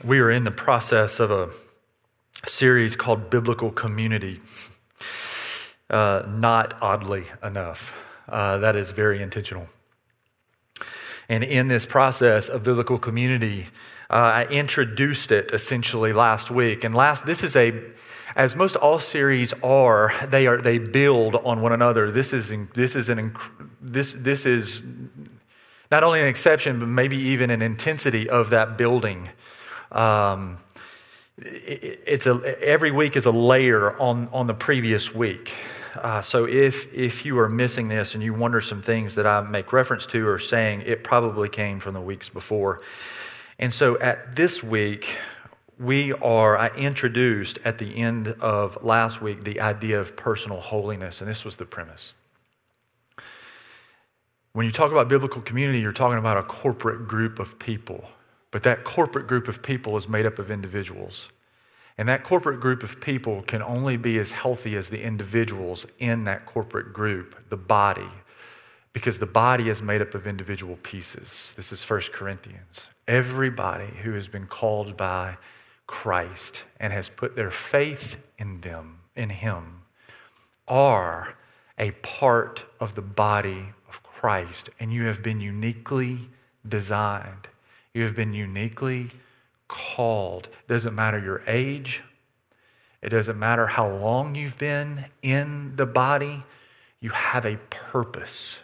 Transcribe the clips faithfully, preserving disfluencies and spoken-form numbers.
we are in the process of a series called Biblical Community. Uh, not oddly enough. Uh, that is very intentional. And in this process of biblical community, uh, I introduced it essentially last week. And last, this is a, as most all series are, they are they build on one another. This is this is an this this is not only an exception, but maybe even an intensity of that building. Um, it, it's a every week is a layer on on the previous week. Uh, so if if you are missing this and you wonder some things that I make reference to or saying, it probably came from the weeks before. And so at this week, we are, I introduced at the end of last week the idea of personal holiness, and this was the premise. When you talk about biblical community, you're talking about a corporate group of people, but that corporate group of people is made up of individuals. And that corporate group of people can only be as healthy as the individuals in that corporate group, the body, because the body is made up of individual pieces. This is First Corinthians. Everybody who has been called by Christ and has put their faith in them, in him, are a part of the body of Christ. And you have been uniquely designed. You have been uniquely called. It doesn't matter your age. It doesn't matter how long you've been in the body. You have a purpose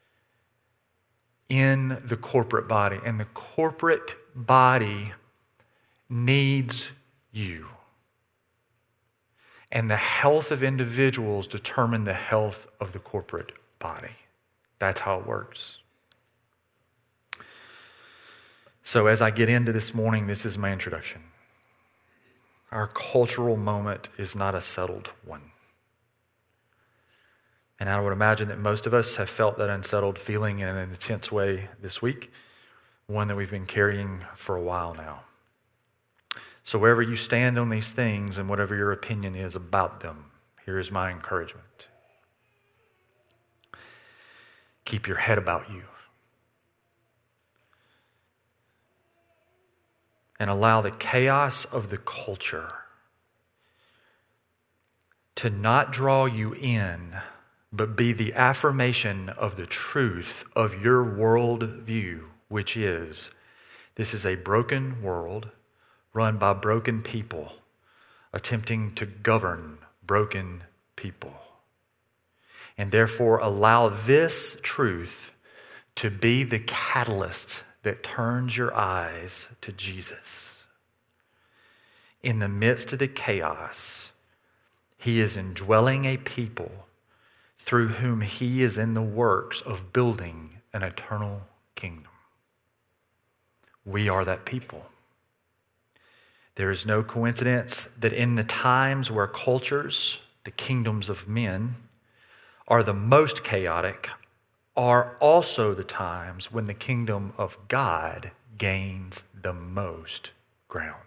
in the corporate body. And the corporate body needs you. And the health of individuals determine the health of the corporate body. That's how it works. So as I get into this morning, this is my introduction. Our cultural moment is not a settled one. And I would imagine that most of us have felt that unsettled feeling in an intense way this week, one that we've been carrying for a while now. So wherever you stand on these things and whatever your opinion is about them, here is my encouragement. Keep your head about you. And allow the chaos of the culture to not draw you in, but be the affirmation of the truth of your worldview, which is, this is a broken world run by broken people attempting to govern broken people. And therefore allow this truth to be the catalyst that turns your eyes to Jesus. In the midst of the chaos, he is indwelling a people through whom he is in the works of building an eternal kingdom. We are that people. There is no coincidence that in the times where cultures, the kingdoms of men, are the most chaotic, are also the times when the kingdom of God gains the most ground.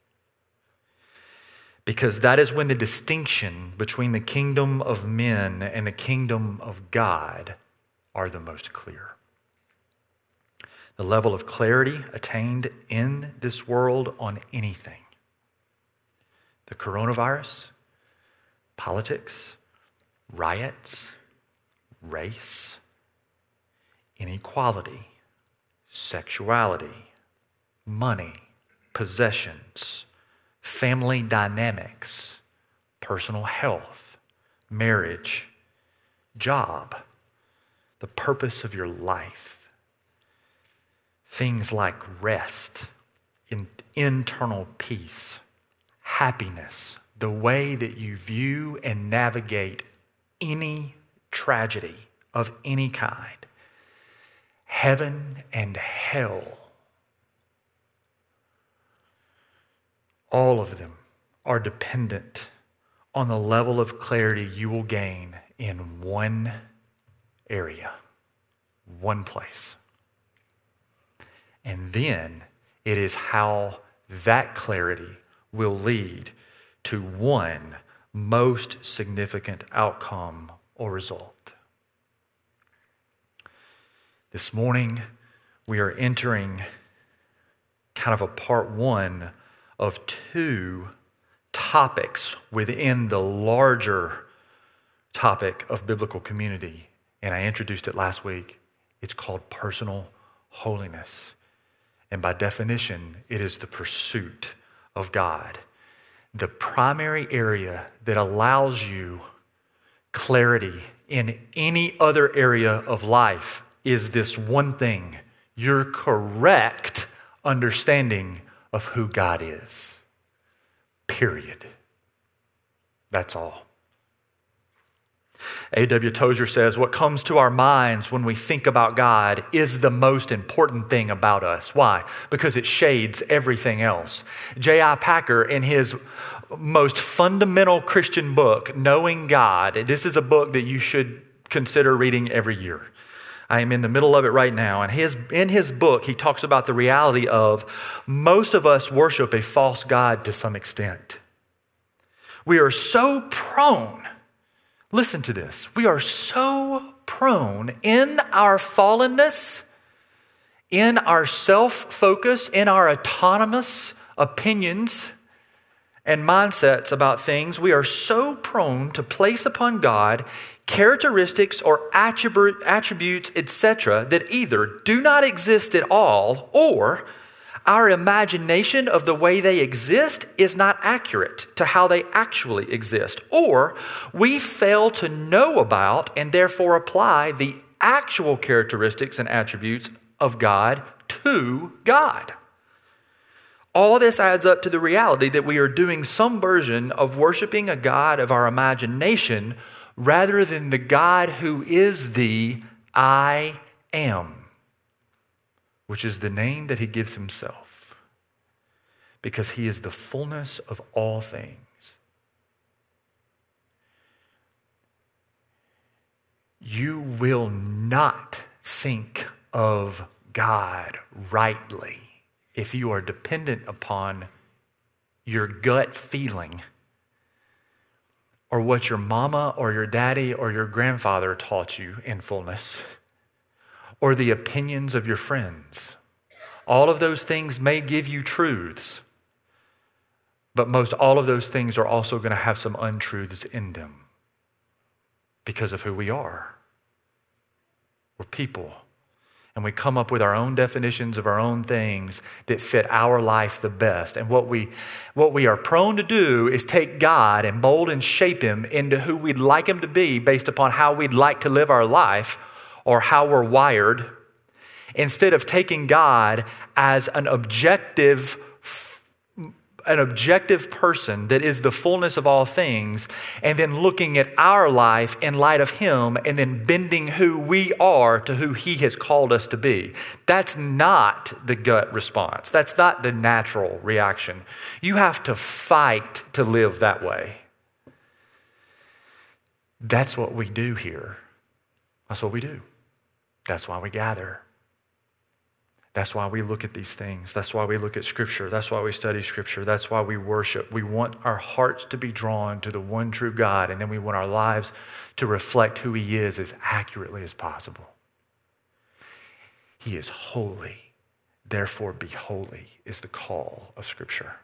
Because that is when the distinction between the kingdom of men and the kingdom of God are the most clear. The level of clarity attained in this world on anything, the coronavirus, politics, riots, race, inequality, sexuality, money, possessions, family dynamics, personal health, marriage, job, the purpose of your life, things like rest, in, internal peace, happiness, the way that you view and navigate any tragedy of any kind, heaven and hell, all of them are dependent on the level of clarity you will gain in one area, one place. And then it is how that clarity will lead to one most significant outcome or result. This morning, we are entering kind of a part one of two topics within the larger topic of biblical community. And I introduced it last week. It's called personal holiness. And by definition, it is the pursuit of God. The primary area that allows you clarity in any other area of life is this one thing: your correct understanding of who God is. Period. That's all. A W Tozer says, what comes to our minds when we think about God is the most important thing about us. Why? Because it shades everything else. J I Packer, in his most fundamental Christian book, Knowing God, this is a book that you should consider reading every year. I am in the middle of it right now. And his, in his book, he talks about the reality of most of us worship a false God to some extent. We are so prone Listen to this. We are so prone in our fallenness, in our self-focus, in our autonomous opinions and mindsets about things. We are so prone to place upon God characteristics or attributes, et cetera, that either do not exist at all, or our imagination of the way they exist is not accurate to how they actually exist, or we fail to know about and therefore apply the actual characteristics and attributes of God to God. All this adds up to the reality that we are doing some version of worshiping a God of our imagination rather than the God who is the I am, which is the name that he gives himself, because he is the fullness of all things. You will not think of God rightly if you are dependent upon your gut feeling or what your mama or your daddy or your grandfather taught you in fullness, or the opinions of your friends. All of those things may give you truths, but most all of those things are also going to have some untruths in them because of who we are. We're people, and we come up with our own definitions of our own things that fit our life the best. And what we, what we are prone to do is take God and mold and shape him into who we'd like him to be based upon how we'd like to live our life, or how we're wired, instead of taking God as an objective, an objective person that is the fullness of all things, and then looking at our life in light of him and then bending who we are to who he has called us to be. That's not the gut response. That's not the natural reaction. You have to fight to live that way. That's what we do here. That's what we do. That's why we gather. That's why we look at these things. That's why we look at Scripture. That's why we study Scripture. That's why we worship. We want our hearts to be drawn to the one true God, and then we want our lives to reflect who he is as accurately as possible. He is holy. Therefore, be holy is the call of Scripture.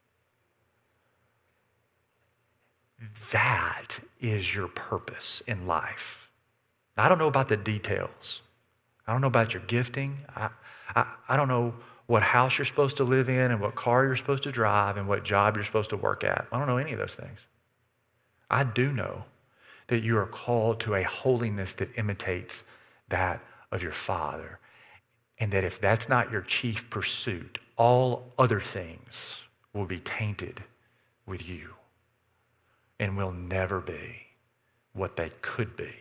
That is your purpose in life. I don't know about the details. I don't know about your gifting. I, I, I don't know what house you're supposed to live in and what car you're supposed to drive and what job you're supposed to work at. I don't know any of those things. I do know that you are called to a holiness that imitates that of your Father. And that if that's not your chief pursuit, all other things will be tainted with you and will never be what they could be.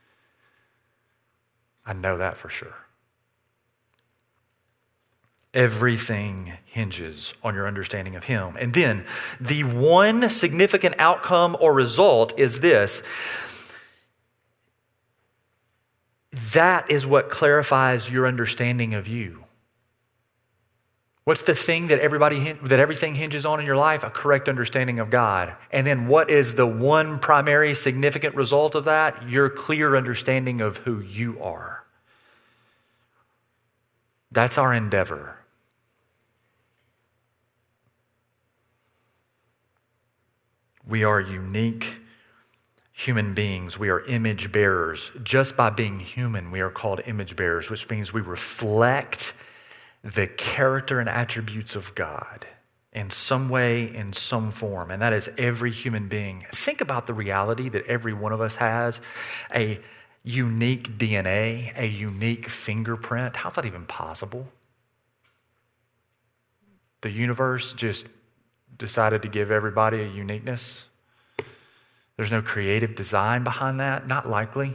I know that for sure. Everything hinges on your understanding of him. And then the one significant outcome or result is this. That is what clarifies your understanding of you. What's the thing that everybody that everything hinges on in your life? A correct understanding of God. And then what is the one primary significant result of that? Your clear understanding of who you are. That's our endeavor. We are unique human beings. We are image bearers. Just by being human, we are called image bearers, which means we reflect the character and attributes of God in some way, in some form, and that is every human being. Think about the reality that every one of us has a unique D N A, a unique fingerprint. How's that even possible? The universe just decided to give everybody a uniqueness. There's no creative design behind that, not likely.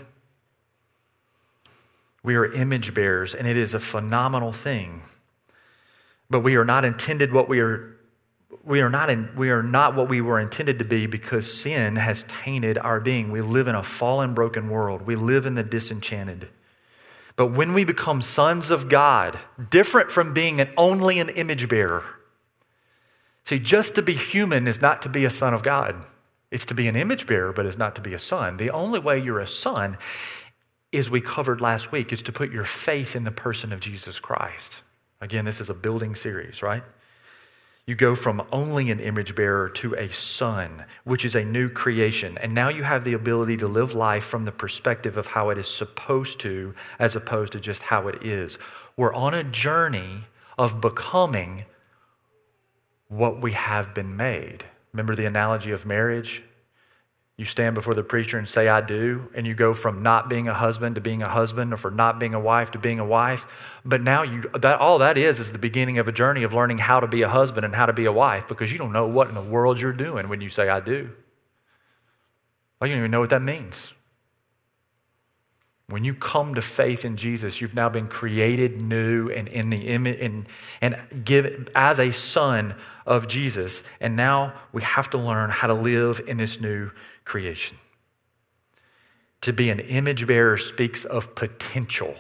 We are image bearers, and it is a phenomenal thing. But we are not intended what we are We are not in, we are not what we were intended to be because sin has tainted our being. We live in a fallen, broken world. We live in the disenchanted. But when we become sons of God, different from being an only an image bearer. See, just to be human is not to be a son of God. It's to be an image bearer, but it's not to be a son. The only way you're a son, as we covered last week, is to put your faith in the person of Jesus Christ. Again, this is a building series, right? You go from only an image bearer to a son, which is a new creation. And now you have the ability to live life from the perspective of how it is supposed to, as opposed to just how it is. We're on a journey of becoming what we have been made. Remember the analogy of marriage? You stand before the preacher and say, I do, and you go from not being a husband to being a husband, or from not being a wife to being a wife. But now you that all that is is the beginning of a journey of learning how to be a husband and how to be a wife, because you don't know what in the world you're doing when you say, I do. Like, you don't even know what that means. When you come to faith in Jesus, you've now been created new and in the image and, and give as a son of Jesus. And now we have to learn how to live in this new creation. To be an image bearer speaks of potential.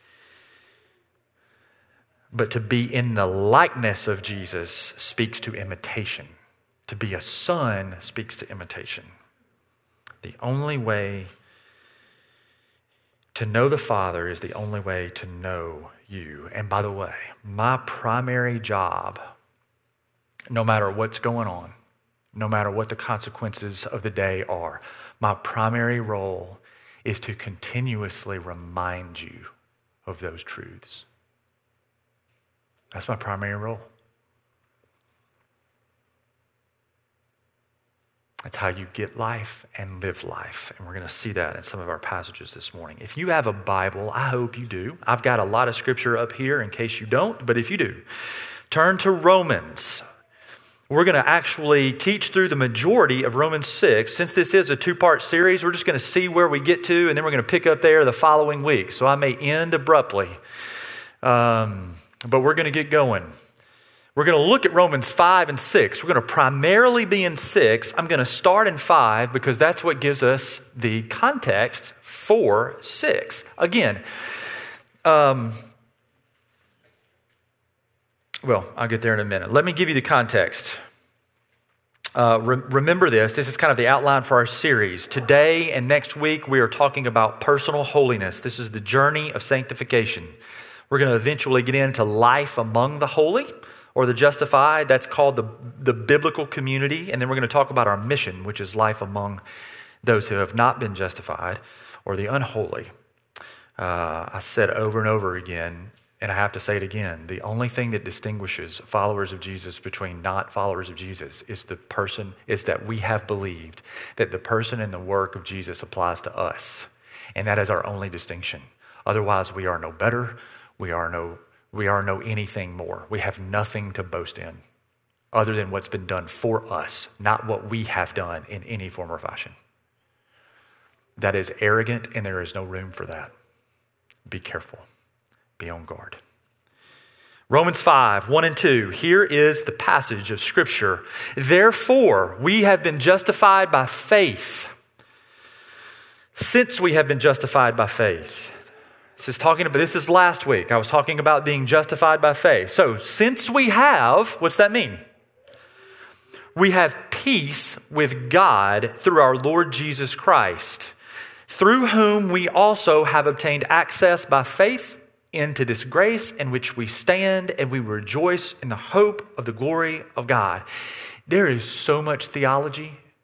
But to be in the likeness of Jesus speaks to imitation. To be a son speaks to imitation. The only way to know the Father is the only way to know you. And by the way, my primary job, no matter what's going on, no matter what the consequences of the day are, my primary role is to continuously remind you of those truths. That's my primary role. That's how you get life and live life. And we're going to see that in some of our passages this morning. If you have a Bible, I hope you do. I've got a lot of scripture up here in case you don't, but if you do, turn to Romans. We're going to actually teach through the majority of Romans six. Since this is a two-part series, we're just going to see where we get to, and then we're going to pick up there the following week. So I may end abruptly, um, but we're going to get going. We're going to look at Romans five and six. We're going to primarily be in six. I'm going to start in five because that's what gives us the context for six. Again, um, well, I'll get there in a minute. Let me give you the context. Uh, re- remember this. This is kind of the outline for our series. Today and next week, we are talking about personal holiness. This is the journey of sanctification. We're going to eventually get into life among the holy, or the justified. That's called the, the biblical community. And then we're going to talk about our mission, which is life among those who have not been justified, or the unholy. Uh, I said over and over again, and I have to say it again, the only thing that distinguishes followers of Jesus between not followers of Jesus is the person, is that we have believed that the person and the work of Jesus applies to us. And that is our only distinction. Otherwise, we are no better. We are no We are no anything more. We have nothing to boast in other than what's been done for us, not what we have done in any form or fashion. That is arrogant, and there is no room for that. Be careful. Be on guard. Romans five, one and two. Here is the passage of Scripture. Therefore, we have been justified by faith. Since we have been justified by faith. This is talking about, this is last week. I was talking about being justified by faith. So since we have, what's that mean? We have peace with God through our Lord Jesus Christ, through whom we also have obtained access by faith into this grace in which we stand, and we rejoice in the hope of the glory of God. There is so much theology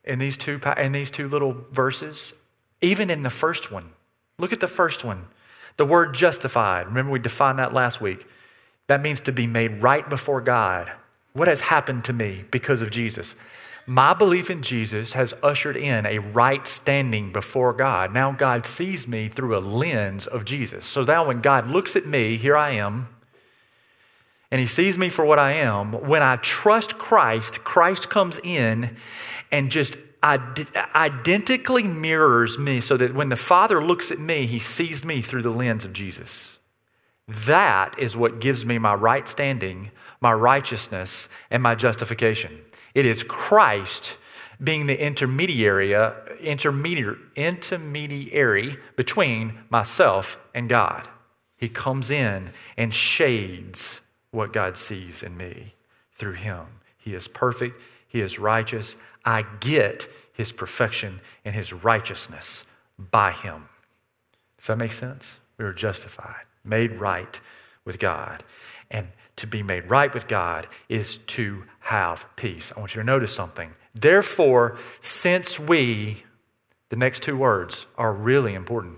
in these two, in these two little verses, even in the first one. Look at the first one. The word justified. Remember we defined that last week. That means to be made right before God. What has happened to me because of Jesus? My belief in Jesus has ushered in a right standing before God. Now God sees me through a lens of Jesus. So now when God looks at me, here I am, and he sees me for what I am. When I trust Christ, Christ comes in and just identically mirrors me so that when the Father looks at me, he sees me through the lens of Jesus. That is what gives me my right standing, my righteousness, and my justification. It is Christ being the intermediary, intermediary, intermediary between myself and God. He comes in and shades what God sees in me through him. He is perfect. He is righteous. I get his perfection and his righteousness by him. Does that make sense? We are justified, made right with God. And to be made right with God is to have peace. I want you to notice something. Therefore, since we, the next two words are really important.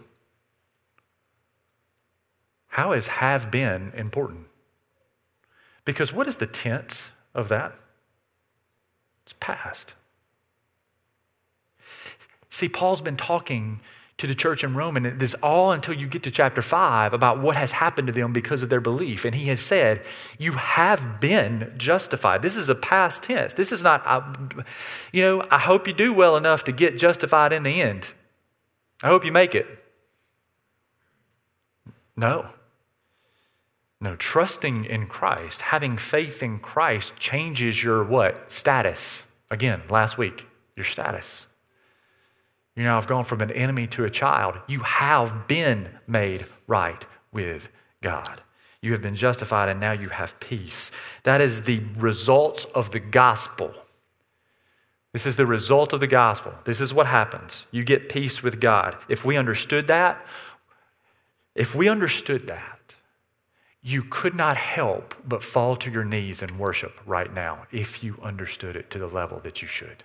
How is have been important? Because what is the tense of that? It's past. See, Paul's been talking to the church in Rome, and this all until you get to chapter five about what has happened to them because of their belief. And he has said, you have been justified. This is a past tense. This is not, you know, I hope you do well enough to get justified in the end. I hope you make it. No. No, trusting in Christ, having faith in Christ changes your what? Status. Again, last week, your status. You know, I've gone from an enemy to a child. You have been made right with God. You have been justified and now you have peace. That is the results of the gospel. This is the result of the gospel. This is what happens. You get peace with God. If we understood that, if we understood that, you could not help but fall to your knees and worship right now if you understood it to the level that you should.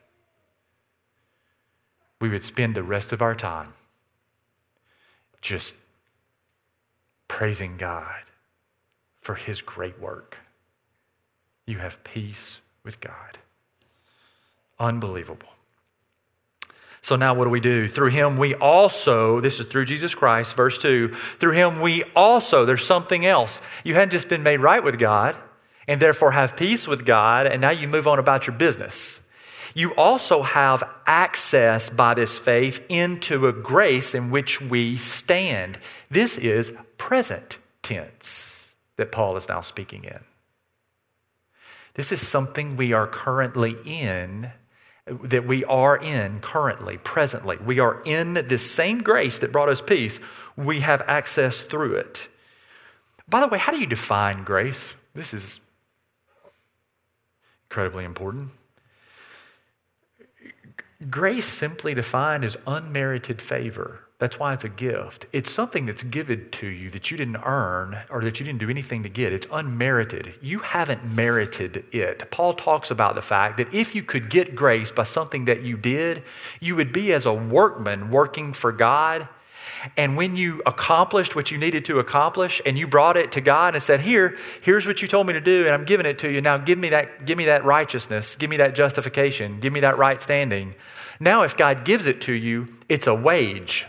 We would spend the rest of our time just praising God for his great work. You have peace with God. Unbelievable. So now what do we do? Through him we also, this is through Jesus Christ, verse two, through him we also, there's something else. You hadn't just been made right with God and therefore have peace with God, and now you move on about your business. You also have access by this faith into a grace in which we stand. This is present tense that Paul is now speaking in. This is something we are currently in, that we are in currently, presently. We are in this same grace that brought us peace. We have access through it. By the way, how do you define grace? This is incredibly important. Grace, simply defined, is unmerited favor. That's why it's a gift. It's something that's given to you that you didn't earn or that you didn't do anything to get. It's unmerited. You haven't merited it. Paul talks about the fact that if you could get grace by something that you did, you would be as a workman working for God. And when you accomplished what you needed to accomplish and you brought it to God and said, here, here's what you told me to do and I'm giving it to you. Now give me that, give me that righteousness. Give me that justification. Give me that right standing. Now if God gives it to you, it's a wage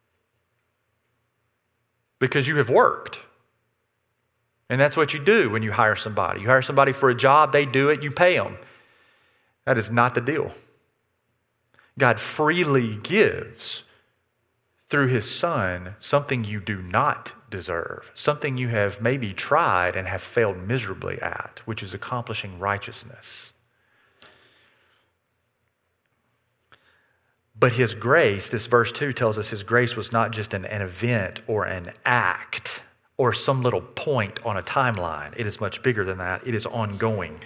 because you have worked. And that's what you do when you hire somebody. You hire somebody for a job, they do it, you pay them. That is not the deal. God freely gives through his son something you do not deserve, something you have maybe tried and have failed miserably at, which is accomplishing righteousness. But his grace, this verse two tells us his grace was not just an, an event or an act or some little point on a timeline. It is much bigger than that. It is ongoing.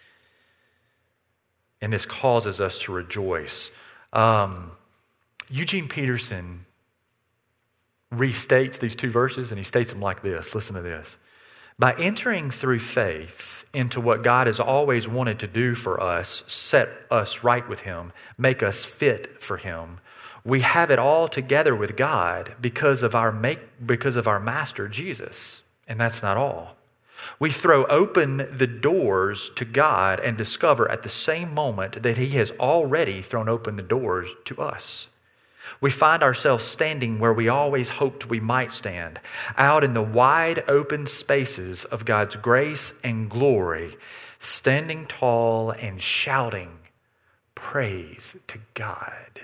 And this causes us to rejoice. Um, Eugene Peterson restates these two verses, and he states them like this. Listen to this. By entering through faith into what God has always wanted to do for us, set us right with Him, make us fit for Him, we have it all together with God because of our make, because of our Master Jesus. And that's not all. We throw open the doors to God and discover at the same moment that He has already thrown open the doors to us. We find ourselves standing where we always hoped we might stand, out in the wide open spaces of God's grace and glory, standing tall and shouting praise to God.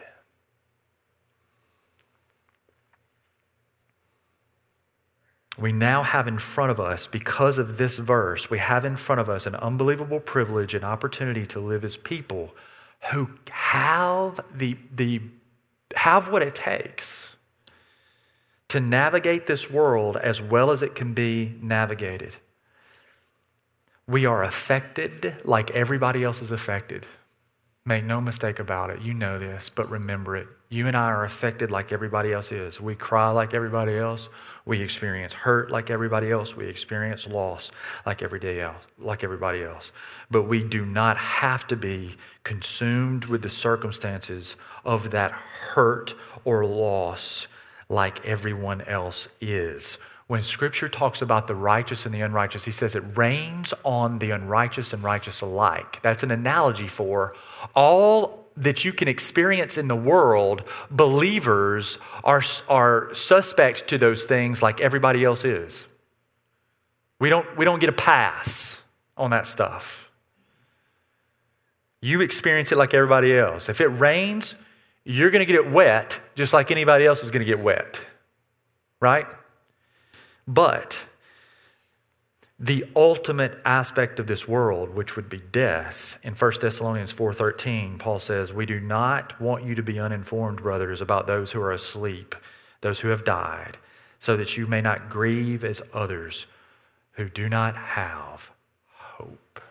We now have in front of us, because of this verse, we have in front of us an unbelievable privilege and opportunity to live as people who have the, the have what it takes to navigate this world as well as it can be navigated. We are affected like everybody else is affected. Make no mistake about it. You know this, but remember it. You and I are affected like everybody else is. We cry like everybody else. We experience hurt like everybody else. We experience loss like every day else, like everybody else. But we do not have to be consumed with the circumstances of that hurt or loss like everyone else is. When Scripture talks about the righteous and the unrighteous, he says it rains on the unrighteous and righteous alike. That's an analogy for all that you can experience in the world. Believers are, are suspect to those things like everybody else is. We don't, we don't get a pass on that stuff. You experience it like everybody else. If it rains, you're going to get it wet just like anybody else is going to get wet, right? But the ultimate aspect of this world, which would be death, in First Thessalonians four thirteen, Paul says, we do not want you to be uninformed, brothers, about those who are asleep, those who have died, so that you may not grieve as others who do not have hope.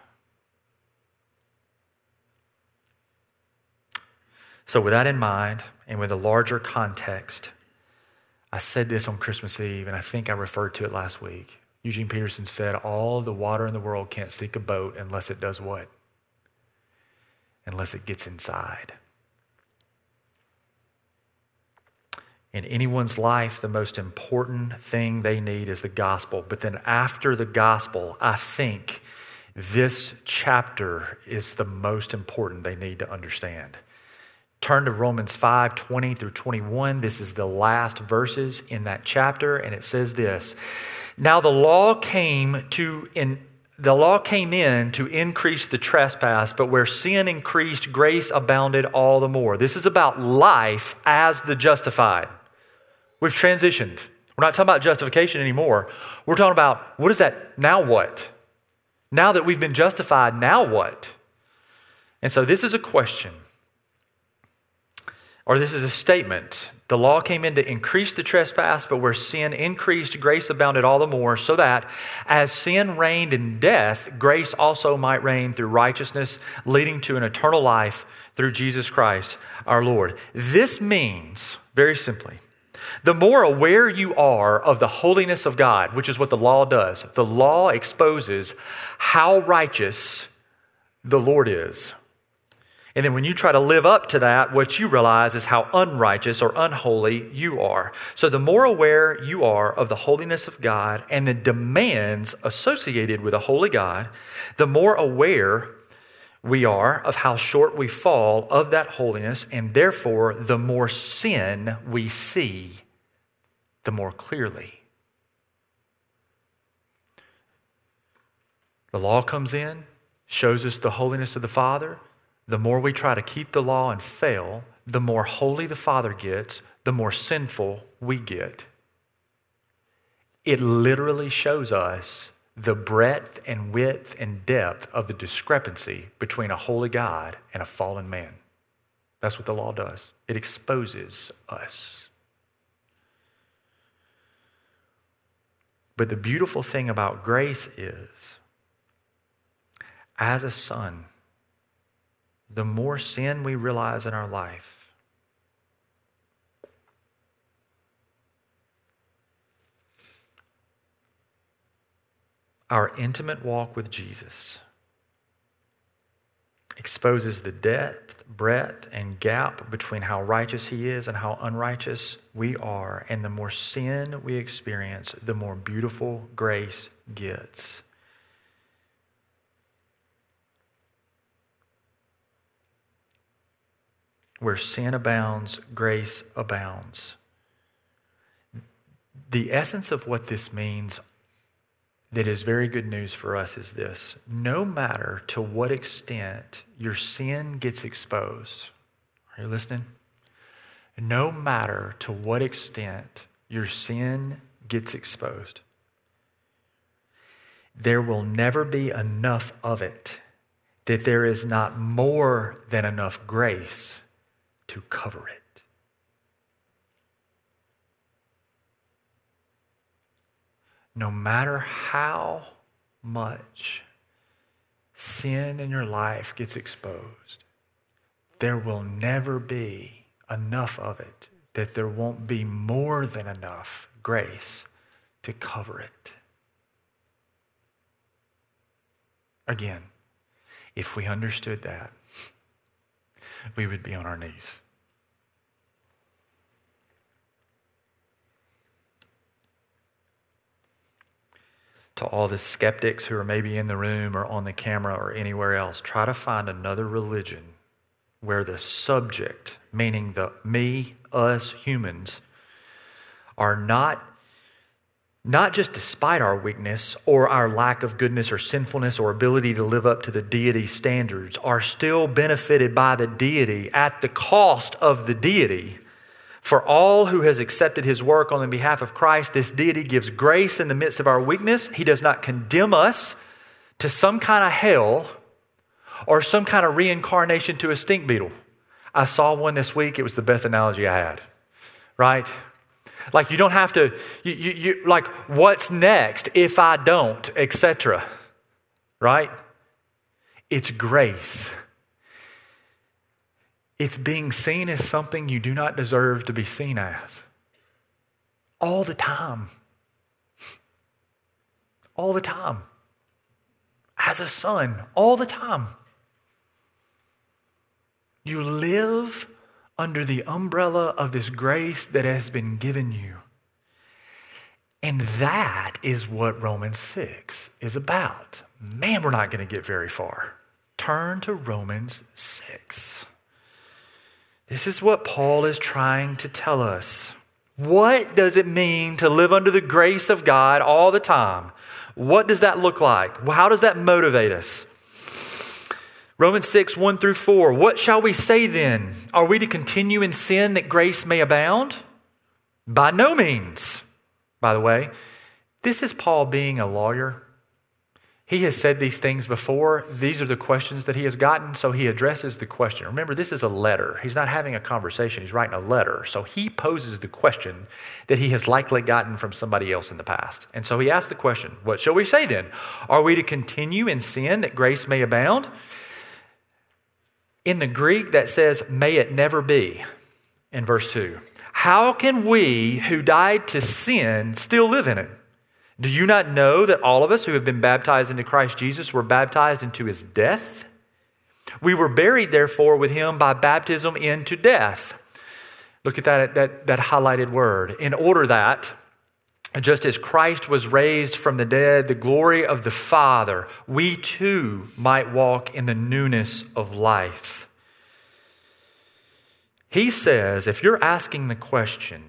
So with that in mind, and with a larger context, I said this on Christmas Eve, and I think I referred to it last week. Eugene Peterson said, all the water in the world can't sink a boat unless it does what? Unless it gets inside. In anyone's life, the most important thing they need is the gospel. But then after the gospel, I think this chapter is the most important they need to understand. Turn to Romans five, twenty through twenty-one. This is the last verses in that chapter, and it says this. Now the law came to in the law came in to increase the trespass, but where sin increased, grace abounded all the more. This is about life as the justified. We've transitioned. We're not talking about justification anymore. We're talking about, what is that? Now what? Now that we've been justified, now what? And so this is a question. Or this is a statement. The law came in to increase the trespass, but where sin increased, grace abounded all the more, so that as sin reigned in death, grace also might reign through righteousness, leading to an eternal life through Jesus Christ our Lord. This means, very simply, the more aware you are of the holiness of God, which is what the law does, the law exposes how righteous the Lord is. And then when you try to live up to that, what you realize is how unrighteous or unholy you are. So the more aware you are of the holiness of God and the demands associated with a holy God, the more aware we are of how short we fall of that holiness, and therefore the more sin we see, the more clearly. The law comes in, shows us the holiness of the Father. The more we try to keep the law and fail, the more holy the Father gets, the more sinful we get. It literally shows us the breadth and width and depth of the discrepancy between a holy God and a fallen man. That's what the law does. It exposes us. But the beautiful thing about grace is, as a son, the more sin we realize in our life, Our intimate walk with Jesus exposes the depth, breadth, and gap between how righteous he is and how unrighteous we are. And the more sin we experience, the more beautiful grace gets. Where sin abounds, grace abounds. The essence of what this means that is very good news for us is this: no matter to what extent your sin gets exposed, are you listening? No matter to what extent your sin gets exposed, there will never be enough of it that there is not more than enough grace to cover it. No matter how much sin in your life gets exposed, there will never be enough of it that there won't be more than enough grace to cover it. Again, if we understood that, we would be on our knees. To all the skeptics who are maybe in the room or on the camera or anywhere else, try to find another religion where the subject, meaning the me, us humans, are not, not just despite our weakness or our lack of goodness or sinfulness or ability to live up to the deity standards, are still benefited by the deity at the cost of the deity. For all who has accepted his work on the behalf of Christ, this deity gives grace in the midst of our weakness. He does not condemn us to some kind of hell or some kind of reincarnation to a stink beetle. I saw one this week. It was the best analogy I had, right? Like you don't have to, you, you, you like what's next if I don't, et cetera, right? It's grace. It's being seen as something you do not deserve to be seen as. All the time. All the time. As a son, all the time. You live under the umbrella of this grace that has been given you. And that is what Romans six is about. Man, we're not going to get very far. Turn to Romans six. This is what Paul is trying to tell us. What does it mean to live under the grace of God all the time? What does that look like? How does that motivate us? Romans six, one through four. What shall we say then? Are we to continue in sin that grace may abound? By no means. By the way, this is Paul being a lawyer. He has said these things before. These are the questions that he has gotten, so he addresses the question. Remember, this is a letter. He's not having a conversation. He's writing a letter. So he poses the question that he has likely gotten from somebody else in the past. And so he asks the question, what shall we say then? Are we to continue in sin that grace may abound? In the Greek, that says, may it never be, in verse two. How can we who died to sin still live in it? Do you not know that all of us who have been baptized into Christ Jesus were baptized into his death? We were buried, therefore, with him by baptism into death. Look at that, that, that highlighted word. In order that, just as Christ was raised from the dead, the glory of the Father, we too might walk in the newness of life. He says, if you're asking the question,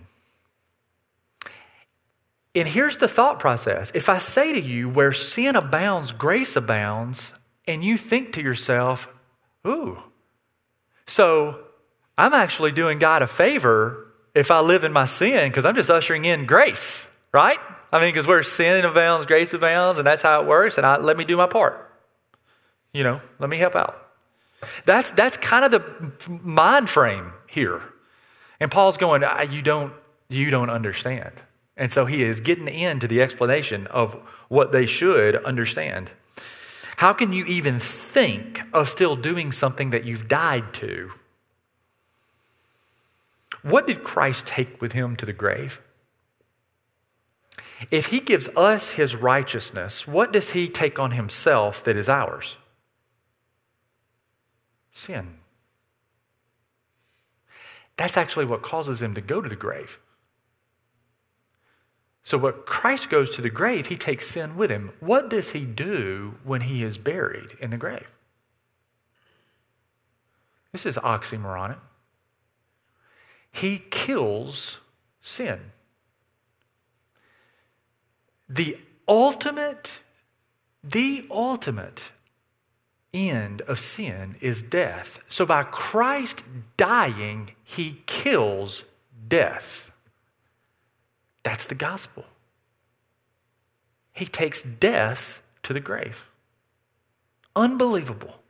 and here's the thought process. If I say to you, where sin abounds, grace abounds, and you think to yourself, ooh, so I'm actually doing God a favor if I live in my sin because I'm just ushering in grace, right? I mean, because where sin abounds, grace abounds, and that's how it works, and I, let me do my part. You know, let me help out. That's, that's kind of the mind frame here. And Paul's going, you don't, you don't understand. And so he is getting into the explanation of what they should understand. How can you even think of still doing something that you've died to? What did Christ take with him to the grave? If he gives us his righteousness, what does he take on himself that is ours? Sin. That's actually what causes him to go to the grave. So when Christ goes to the grave, he takes sin with him. What does he do when he is buried in the grave? This is oxymoronic. He kills sin. The ultimate, the ultimate end of sin is death. So by Christ dying, he kills death. That's the gospel. He takes death to the grave. Unbelievable.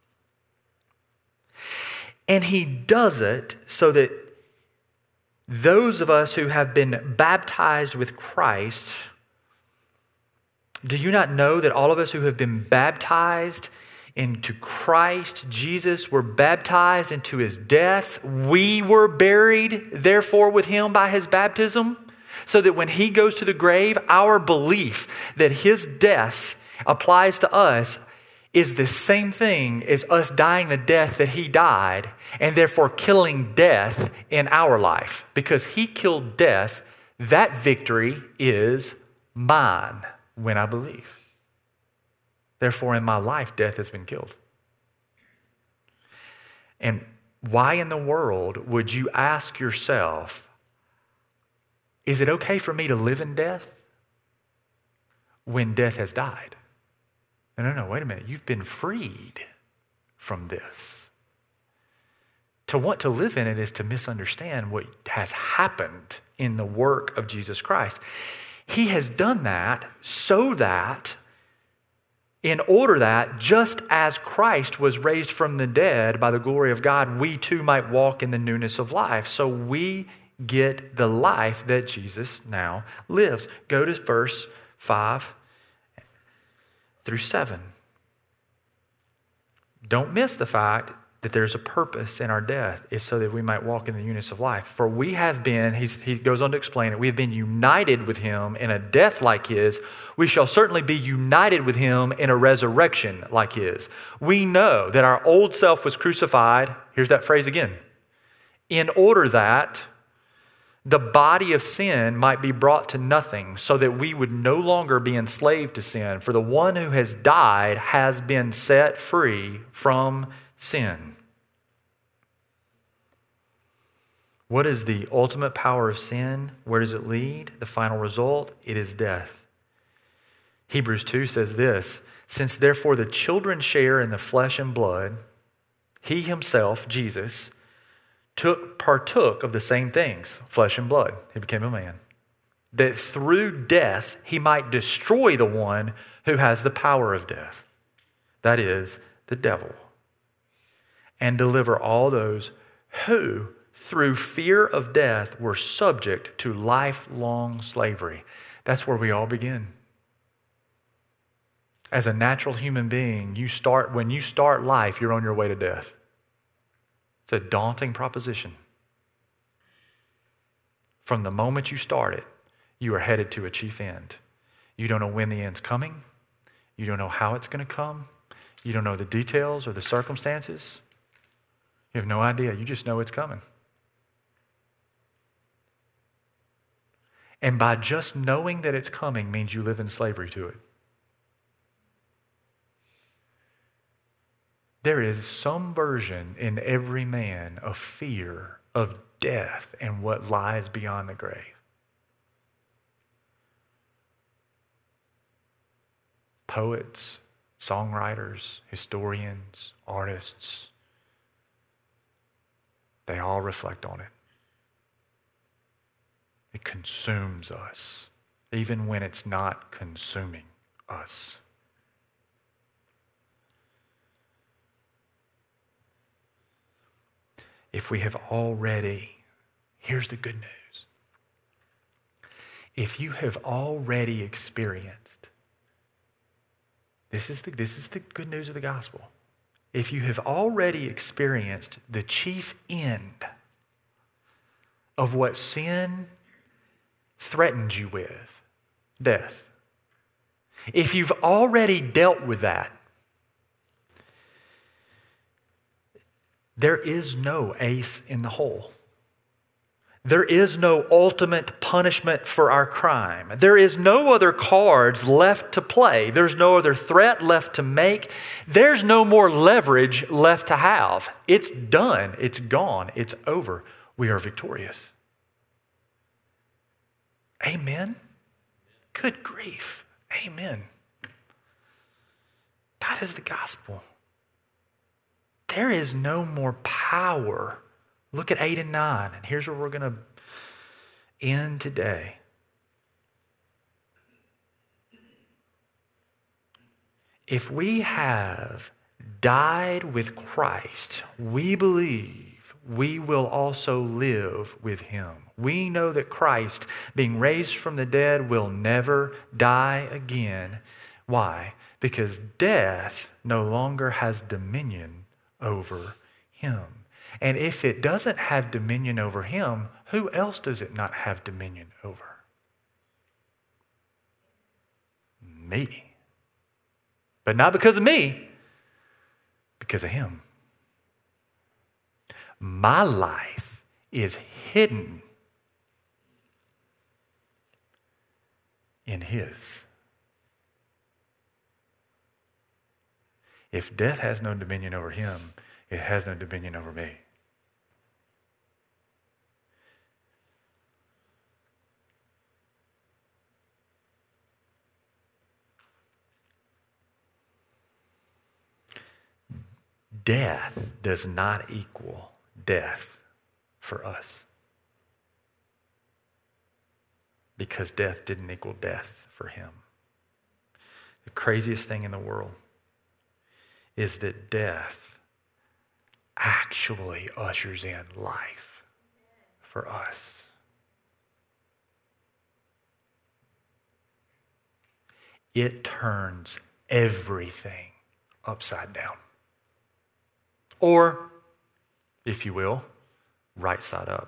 And he does it so that those of us who have been baptized with Christ, do you not know that all of us who have been baptized into Christ Jesus were baptized into his death? We were buried, therefore, with him by his baptism, so that when he goes to the grave, our belief that his death applies to us is the same thing as us dying the death that he died, and therefore killing death in our life. Because he killed death, that victory is mine when I believe. Therefore, in my life, death has been killed. And why in the world would you ask yourself, is it okay for me to live in death when death has died? No, no, no, wait a minute. You've been freed from this. To want to live in it is to misunderstand what has happened in the work of Jesus Christ. He has done that so that, in order that, just as Christ was raised from the dead by the glory of God, we too might walk in the newness of life. So we get the life that Jesus now lives. Go to verse five through seven. Don't miss the fact that there's a purpose in our death. It's so that we might walk in the newness of life. For we have been, he's, he goes on to explain it, we have been united with him in a death like his. We shall certainly be united with him in a resurrection like his. We know that our old self was crucified, here's that phrase again, in order that the body of sin might be brought to nothing, so that we would no longer be enslaved to sin. For the one who has died has been set free from sin. What is the ultimate power of sin? Where does it lead? The final result, it is death. Hebrews two says this, since therefore the children share in the flesh and blood, he himself, Jesus, took partook of the same things, flesh and blood. He became a man. That through death he might destroy the one who has the power of death. That is, the devil. And deliver all those who, through fear of death, were subject to lifelong slavery. That's where we all begin. As a natural human being, you start when you start life, you're on your way to death. It's a daunting proposition. From the moment you start it, you are headed to a chief end. You don't know when the end's coming. You don't know how it's going to come. You don't know the details or the circumstances. You have no idea. You just know it's coming. And by just knowing that it's coming means you live in slavery to it. There is some version in every man of fear of death and what lies beyond the grave. Poets, songwriters, historians, artists, they all reflect on it. It consumes us, even when it's not consuming us. If we have already, here's the good news. If you have already experienced, this is the, this is the good news of the gospel. If you have already experienced the chief end of what sin threatens you with, Death. If you've already dealt with that, there is no ace in the hole. There is no ultimate punishment for our crime. There is no other cards left to play. There's no other threat left to make. There's no more leverage left to have. It's done. It's gone. It's over. We are victorious. Amen. Good grief. Amen. That is the gospel. There is no more power. Look at eight and nine, and here's where we're going to end today. If we have died with Christ, we believe we will also live with him. We know that Christ, being raised from the dead, will never die again. Why? Because death no longer has dominion over him. And if it doesn't have dominion over him, who else does it not have dominion over? Me. But not because of me, because of him. My life is hidden in his. If death has no dominion over him, it has no dominion over me. Death does not equal death for us. Because death didn't equal death for him. The craziest thing in the world is that death actually ushers in life for us. It turns everything upside down. Or, if you will, right side up.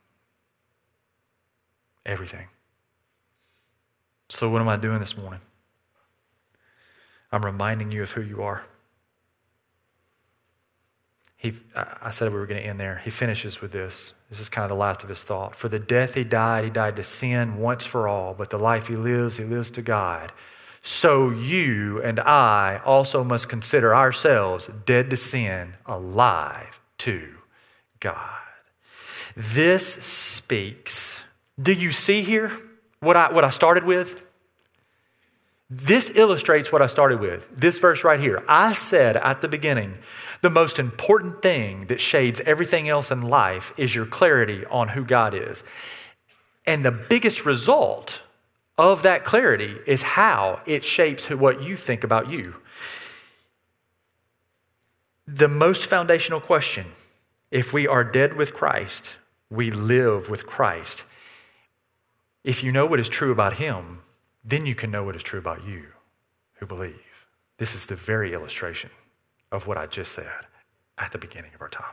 Everything. So what am I doing this morning? I'm reminding you of who you are. He, I said we were going to end there. He finishes with this. This is kind of the last of his thought. For the death he died, he died to sin once for all. But the life he lives, he lives to God. So you and I also must consider ourselves dead to sin, alive to God. This speaks. Do you see here what I, what I started with? This illustrates what I started with. This verse right here. I said at the beginning, the most important thing that shades everything else in life is your clarity on who God is. And the biggest result of that clarity is how it shapes who, what you think about you. The most foundational question, if we are dead with Christ, we live with Christ. If you know what is true about him, then you can know what is true about you who believe. This is the very illustration of what I just said at the beginning of our time.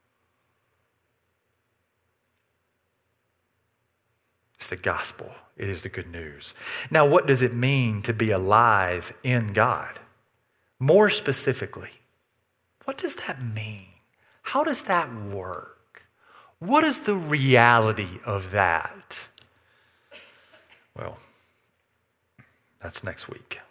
It's the gospel. It is the good news. Now, what does it mean to be alive in God? More specifically, what does that mean? How does that work? What is the reality of that? Well, that's next week.